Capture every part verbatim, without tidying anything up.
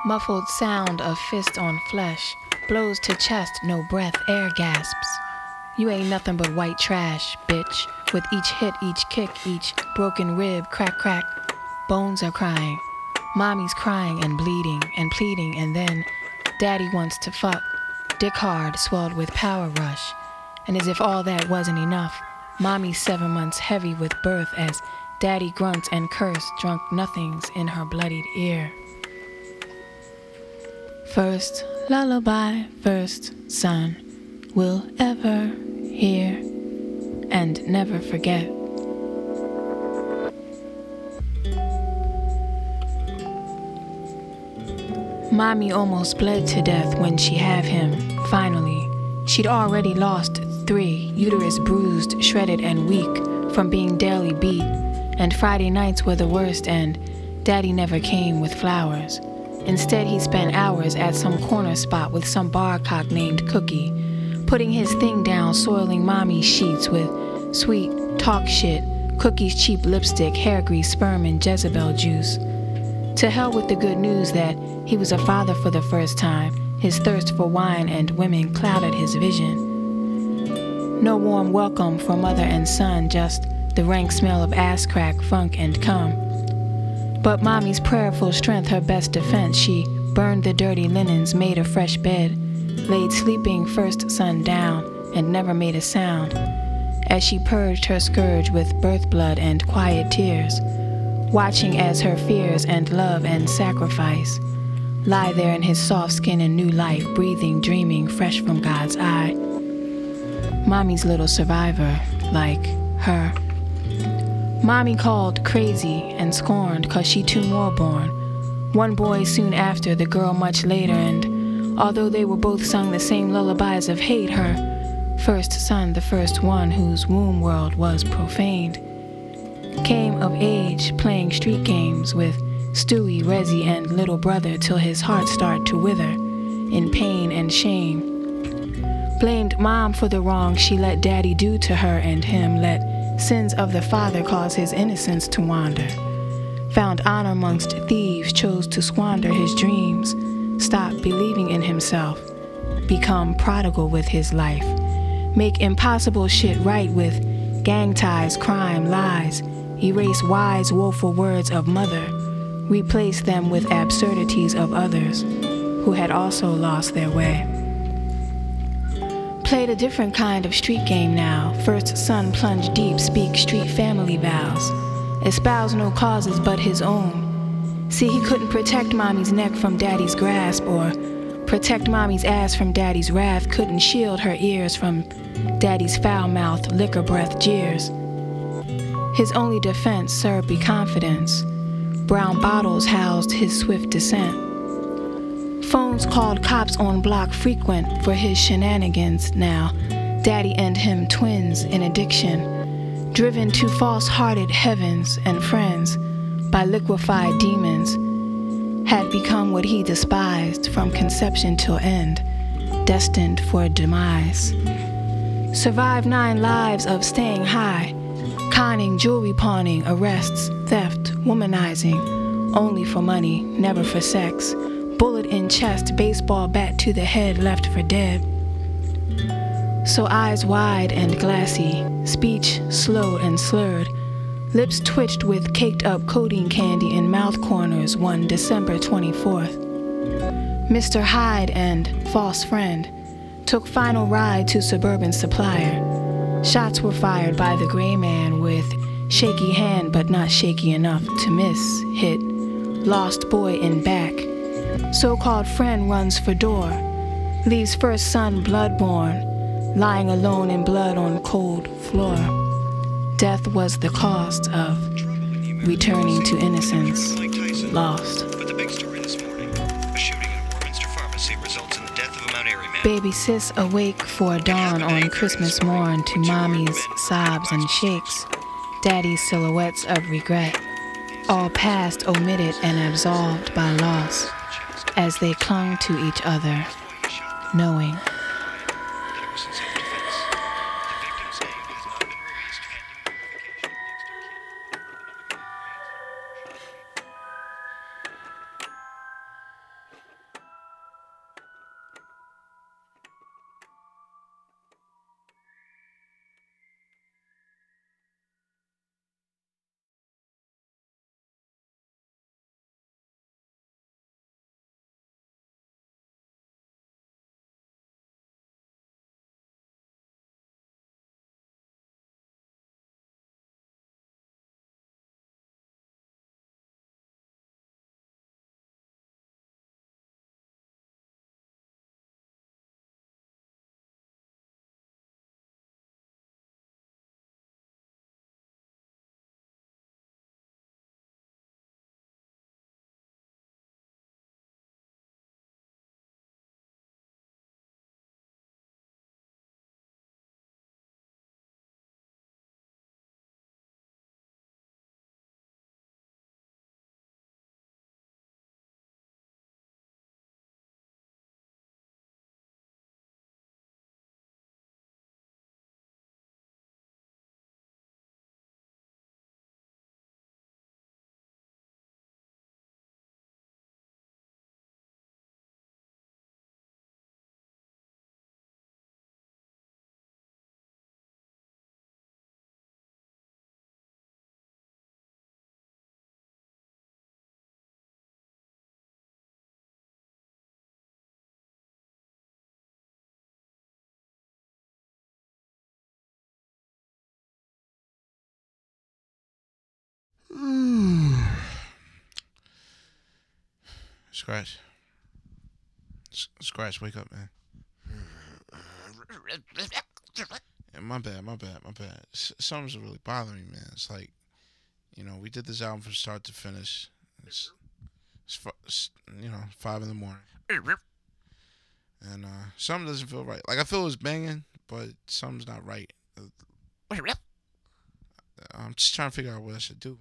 Muffled sound of fist on flesh, blows to chest, no breath, air gasps. You ain't nothing but white trash, bitch. With each hit, each kick, each broken rib, crack, crack. Bones are crying. Mommy's crying and bleeding and pleading, and then daddy wants to fuck. Dick hard, swelled with power rush. And as if all that wasn't enough, mommy's seven months heavy with birth as daddy grunts and curse drunk nothings in her bloodied ear. First lullaby, first son, will ever hear and never forget. Mommy almost bled to death when she have him, finally. She'd already lost three, uterus bruised, shredded, and weak from being daily beat, and Friday nights were the worst, and daddy never came with flowers. Instead, he spent hours at some corner spot with some bar cock named Cookie, putting his thing down, soiling mommy's sheets with sweet talk shit, Cookie's cheap lipstick, hair grease, sperm, and Jezebel juice. To hell with the good news that he was a father for the first time. His thirst for wine and women clouded his vision. No warm welcome for mother and son, just the rank smell of ass crack, funk, and cum. But mommy's prayerful strength, her best defense, she burned the dirty linens, made a fresh bed, laid sleeping first son down, and never made a sound, as she purged her scourge with birth blood and quiet tears, watching as her fears and love and sacrifice lie there in his soft skin and new life, breathing, dreaming, fresh from God's eye. Mommy's little survivor, like her. Mommy called crazy and scorned, cause she two more born. One boy soon after, the girl much later, and although they were both sung the same lullabies of hate, her first son, the first one whose womb world was profaned, came of age playing street games with Stewie, Rezzy, and little brother till his heart started to wither in pain and shame. Blamed mom for the wrong she let daddy do to her and him, let sins of the father cause his innocence to wander. Found honor amongst thieves, chose to squander his dreams, stop believing in himself, become prodigal with his life, make impossible shit right with gang ties, crime, lies, erase wise, woeful words of mother, replace them with absurdities of others who had also lost their way. Played a different kind of street game now. First son plunged deep, speak street family vows, espouse no causes but his own. See, he couldn't protect mommy's neck from daddy's grasp, or protect mommy's ass from daddy's wrath, couldn't shield her ears from daddy's foul-mouthed, liquor-breath jeers. His only defense served be confidence. Brown bottles housed his swift descent. Phones called cops on block frequent for his shenanigans now. Daddy and him twins in addiction, driven to false-hearted heavens and friends by liquefied demons, had become what he despised from conception till end, destined for demise. Survived nine lives of staying high, conning, jewelry pawning, arrests, theft, womanizing, only for money, never for sex. Bullet in chest, baseball bat to the head, left for dead. So eyes wide and glassy, speech slow and slurred, lips twitched with caked up codeine candy in mouth corners one December twenty-fourth. Mister Hyde and false friend took final ride to suburban supplier. Shots were fired by the gray man with shaky hand but not shaky enough to miss, hit, lost boy in back. So-called friend runs for door, leaves first son bloodborne, lying alone in blood on cold floor. Death was the cost of returning to innocence, lost. But the big story this morning, a shooting in a Warminster pharmacy results in the death of a Mount Airy man. Baby sis awake for dawn on Christmas morn to mommy's sobs and shakes, daddy's silhouettes of regret, all past, omitted, and absolved by loss, as they clung to each other, knowing. Scratch. S- Scratch, wake up, man. Yeah, my bad, my bad, my bad. S- something's really bothering me, man. It's like, you know, we did this album from start to finish. It's, it's, fu- it's you know, five in the morning. And uh, something doesn't feel right. Like, I feel it's banging, but something's not right. I'm just trying to figure out what I should do.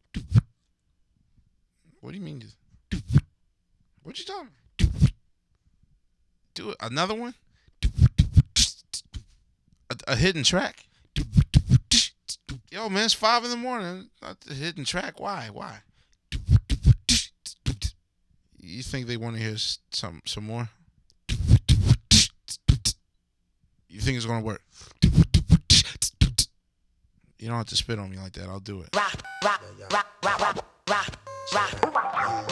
What do you mean? What you talking about? Do it. Another one? A, a hidden track? Yo, man, it's five in the morning. Not the hidden track. Why? Why? You think they want to hear some some more? You think it's gonna work? You don't have to spit on me like that. I'll do it. Rock, rock, rock, rock, rock, rock, rock, rock,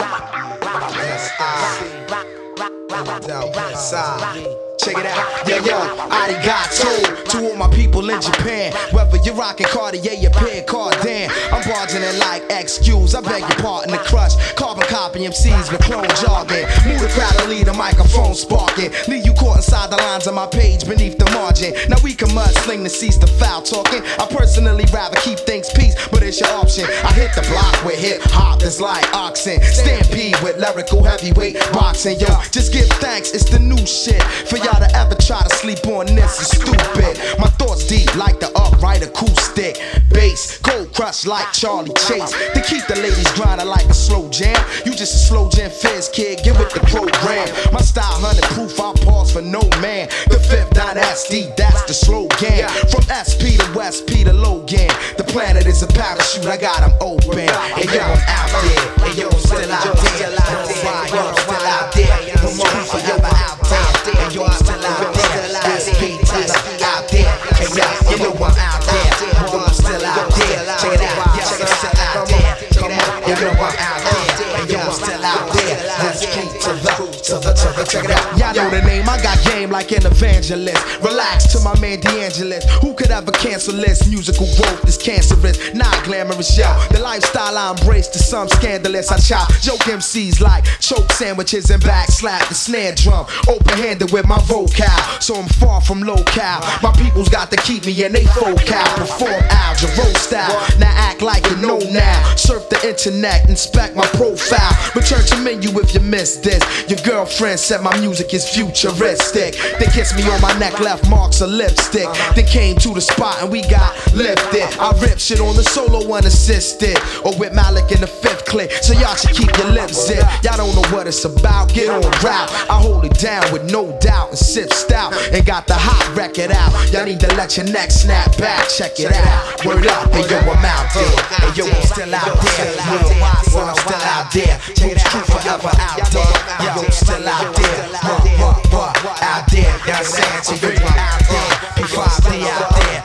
rock, rock, rock. Check it out, yo, yo, I got told to all my people in Japan, whether you're rocking Cartier, your pen, Cardan, I'm barging in like excuse, I beg your pardon, the crush, carbon copy M Cs with clone jargon, move the crowd and leave the microphone sparking, leave you caught inside the lines of my page beneath the margin, now we can mudsling to cease the foul talking, I personally rather keep things peace, but it's your option, I hit the block with hip hop that's like oxen, stampede with lyrical heavyweight boxing, yo, just give thanks, it's the new shit, for y'all to ever try to sleep on this is stupid. My thoughts deep like the upright acoustic bass, cold crush like Charlie Chase. They keep the ladies grinding like a slow jam. You just a slow jam fizz kid, get with the program. My style hundred proof, I pause for no man. The fifth dynasty, that's the slogan. From S P to West P to Logan, the planet is a parachute, I got them open. And yo, I'm out there, and yo, I'm still out there. Yo, I'm still out there. No more forever out there. And yo, I'm still out there. S P to the out there. And yo, you know I'm out there. Yo, I'm still out there. Check it out. Yes, I'm still out there. Come on, you know I'm out there. And yo, I'm still out there. S P to the, to the, to the, check it out. Y'all know the name, I got game like an evangelist. Relax to my man D'Angelis. Who could ever cancel this? Musical growth is cancerous, not glamorous, yo. The lifestyle I embrace to some scandalous. I chop joke M Cs like choke sandwiches and back slap the snare drum. Open-handed with my vocal, so I'm far from local. My people's got to keep me in they focal. Perform Al Jarreau style. Now act like you know now. Surf the internet, inspect my profile. Return to menu if you missed this. Your girlfriend said my music is futuristic. They kissed me on my neck, left marks of lipstick. Then came to the spot and we got lifted. I rip shit on the solo unassisted, or with Malik in the fifth click. So y'all should keep your lips zipped. Y'all don't know what it's about. Get on route. I hold it down with no doubt and sip stout and got the hot record out. Y'all need to let your neck snap back. Check it out. Word up, and yo, I'm out there. And yo, I'm still out there. Worldwide, so I'm still out there. Who's true forever out there? Yo, I'm still out there. What, what, what? Out there. Y'all saying to you, I'm out there. P five D out there.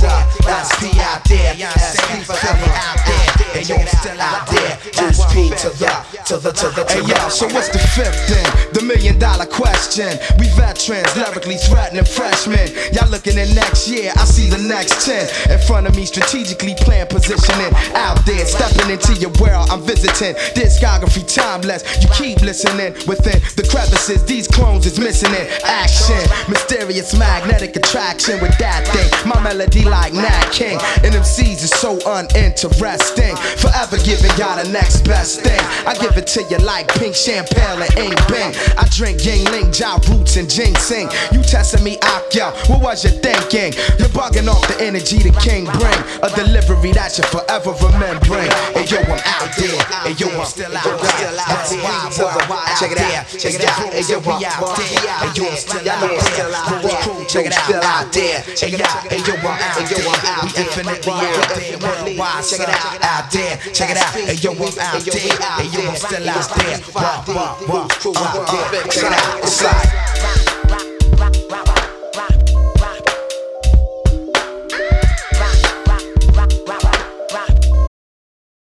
S P out there. S P forever out there. And yo, I'm still out there. S P to the, to the, to the, to the. Hey yo, so what's the fifth then? The million dollar question. We veterans, lyrically threatening freshmen. Y'all looking at next year, I see the next ten. In front of me, strategically playing positioning. Out there, stepping into your world, I'm visiting. Discography timeless, you keep listening. Within the crevices, these clones is missing in action. Mysterious magnetic attraction with that thing. My melody like Nat King. And M Cs is so uninteresting. Forever giving y'all the next best thing. I give it to you like pink champagne and ink bang. I drink Yingling, Jiao Roots and ginseng. You testing me out, yo, what was you thinking? You're bugging off the energy the king bring. A delivery that you forever remembering. And yo, I'm out there. And yo, I'm still out there. That's why, boy, check it out. Check it out. And yo, we out there. And yo, I'm still out there. Check it out. Out there. Check it out. And yo, I'm out there. We infinitely out there. Worldwide, check it out. Out there. Check it out. And yo, I'm out there. And yo, I'm still out there. Check it out. It's like